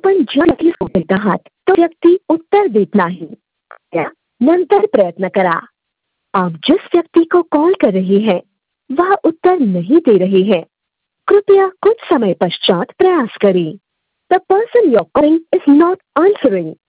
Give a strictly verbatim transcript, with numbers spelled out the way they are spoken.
आपण ज्या व्यक्तीला बोलत आहात तो व्यक्ती उत्तर देत नाही, त्या नंतर प्रयत्न करा। आप जिस व्यक्ति को कॉल कर रहे हैं वह उत्तर नहीं दे रहे हैं, कृपया कुछ समय पश्चात प्रयास करें। The person you are calling is not answering.